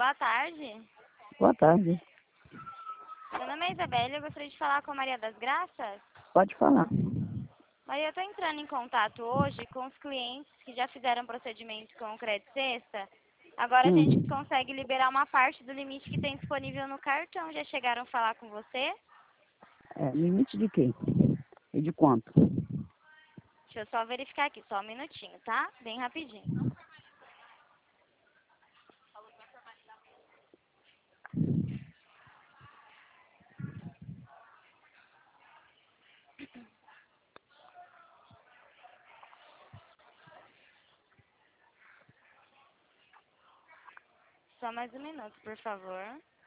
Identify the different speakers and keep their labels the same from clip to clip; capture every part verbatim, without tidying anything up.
Speaker 1: Boa tarde.
Speaker 2: Boa tarde.
Speaker 1: Meu nome é Isabelle, eu gostaria de falar com a Maria das Graças.
Speaker 2: Pode falar.
Speaker 1: Maria, eu estou entrando em contato hoje com os clientes que já fizeram procedimento com o Crédito Sexta. Agora a gente
Speaker 2: Hum.
Speaker 1: consegue liberar uma parte do limite que tem disponível no cartão. Já chegaram a falar com você?
Speaker 2: É, limite de quê? E de quanto?
Speaker 1: Deixa eu só verificar aqui, só um minutinho, tá? Bem rapidinho. Só mais um minuto, por favor.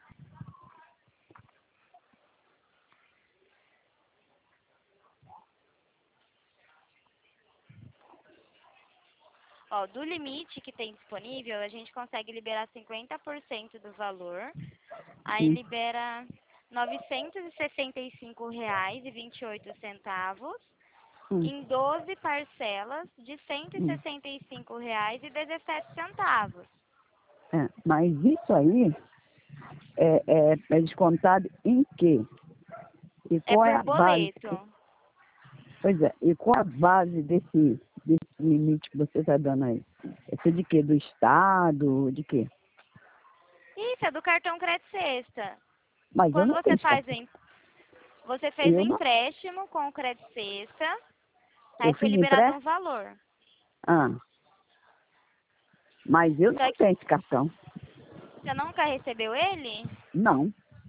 Speaker 1: Ó, do limite que tem disponível, a gente consegue liberar cinquenta por cento do valor. Aí
Speaker 2: Hum.
Speaker 1: libera novecentos e sessenta e cinco reais e vinte e oito centavos
Speaker 2: Hum.
Speaker 1: em doze parcelas de cento e
Speaker 2: Hum.
Speaker 1: sessenta e cinco reais e dezessete centavos.
Speaker 2: É, mas isso aí é, é, é descontado em quê? E
Speaker 1: É
Speaker 2: qual é
Speaker 1: por
Speaker 2: a base?
Speaker 1: boleto.
Speaker 2: Pois é, e qual a base desse, desse limite que você está dando aí? Esse é de quê? Do Estado? De quê?
Speaker 1: Isso, é do cartão Crédito Sexta.
Speaker 2: Mas eu
Speaker 1: Quando
Speaker 2: não
Speaker 1: você
Speaker 2: tenho
Speaker 1: faz o
Speaker 2: cartão.
Speaker 1: em- você fez o
Speaker 2: Eu não.
Speaker 1: empréstimo com o Crédito Sexta, aí
Speaker 2: Eu
Speaker 1: foi
Speaker 2: fiz
Speaker 1: liberado um
Speaker 2: empréstimo?
Speaker 1: valor.
Speaker 2: Ah, mas eu
Speaker 1: Só
Speaker 2: não
Speaker 1: que
Speaker 2: tenho esse cartão.
Speaker 1: você nunca recebeu ele?
Speaker 2: Não.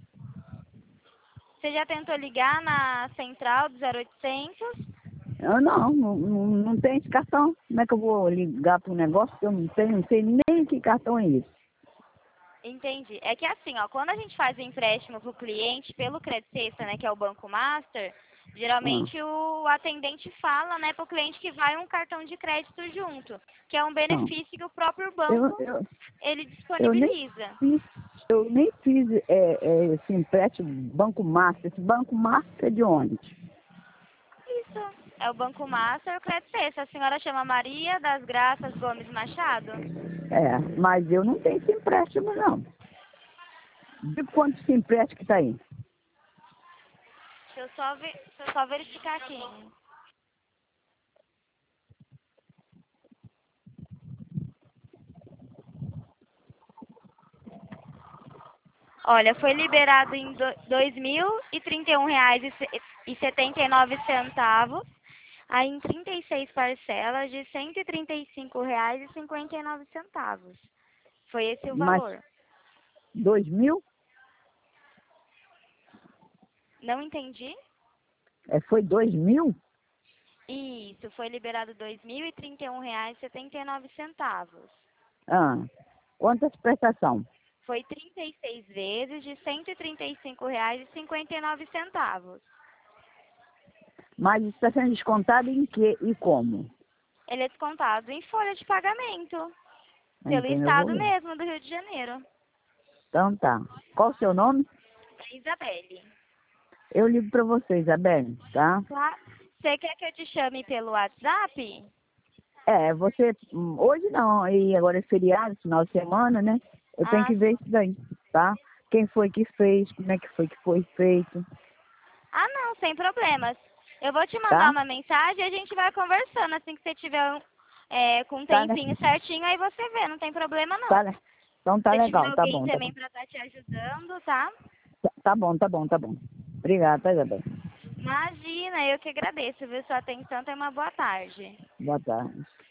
Speaker 1: Você já tentou ligar na central do zero oitocentos?
Speaker 2: Eu não, não, não, não tenho esse cartão. Como é que eu vou ligar para um negócio que eu não tenho? Não sei nem que cartão é esse.
Speaker 1: Entendi. É que assim, ó, quando a gente faz o empréstimo para o cliente pelo Crédito Sexta, né, que é o Banco Master,
Speaker 2: Ah,
Speaker 1: geralmente o atendente fala, né, para o cliente que vai um cartão de crédito junto, que é um
Speaker 2: não.
Speaker 1: benefício que o próprio
Speaker 2: Eu,
Speaker 1: banco
Speaker 2: eu,
Speaker 1: ele
Speaker 2: eu nem
Speaker 1: disponibiliza.
Speaker 2: fiz, eu nem fiz é, é, esse empréstimo Banco Master. Esse Banco Master é de onde?
Speaker 1: Isso. É o Banco Master e o Crédito Sexta. A senhora chama Maria das Graças Gomes Machado?
Speaker 2: É, mas eu não tenho esse empréstimo, não. De quanto esse empréstimo que está aí?
Speaker 1: Deixa eu só, ver, deixa eu só verificar aqui. Olha, foi liberado em dois mil e trinta e um reais e setenta e nove centavos, aí em trinta e seis parcelas de cento e trinta e cinco reais e cinquenta e nove centavos. Foi esse o
Speaker 2: Mas
Speaker 1: valor.
Speaker 2: dois mil?
Speaker 1: Não entendi?
Speaker 2: É, foi dois mil?
Speaker 1: Isso, foi liberado dois mil e trinta e um reais e setenta e nove centavos.
Speaker 2: Ah, quantas prestação?
Speaker 1: Foi trinta e seis vezes de cento e trinta e cinco reais e cinquenta e nove centavos.
Speaker 2: Mas isso está sendo descontado em quê e como?
Speaker 1: Ele é descontado em folha de pagamento, pelo
Speaker 2: Então eu vou
Speaker 1: estado
Speaker 2: ver.
Speaker 1: mesmo do Rio de Janeiro.
Speaker 2: Então tá. Qual o seu nome?
Speaker 1: É Isabelle.
Speaker 2: Eu ligo para você, Isabelle, tá?
Speaker 1: Claro. Você quer que eu te chame pelo WhatsApp?
Speaker 2: É, você. hum, Hoje não, e agora é feriado, final de semana, né? Eu tenho
Speaker 1: Ah,
Speaker 2: que ver isso daí, tá? Quem foi que fez, como é que foi que foi feito,
Speaker 1: ah, não, sem problemas. Eu vou te mandar
Speaker 2: tá?
Speaker 1: uma mensagem e a gente vai conversando. Assim que você tiver um, é, com um
Speaker 2: Tá, né?
Speaker 1: tempinho certinho, aí você vê, não tem problema não.
Speaker 2: Tá, né? Então tá
Speaker 1: Se tiver
Speaker 2: legal, tá
Speaker 1: alguém
Speaker 2: bom, tá
Speaker 1: também
Speaker 2: bom.
Speaker 1: para estar te ajudando, tá?
Speaker 2: Tá, tá bom, tá bom, tá bom. Obrigada, tá, Isabelle?
Speaker 1: Imagina, eu que agradeço, viu? Sua atenção. Tenha uma boa tarde.
Speaker 2: Boa tarde.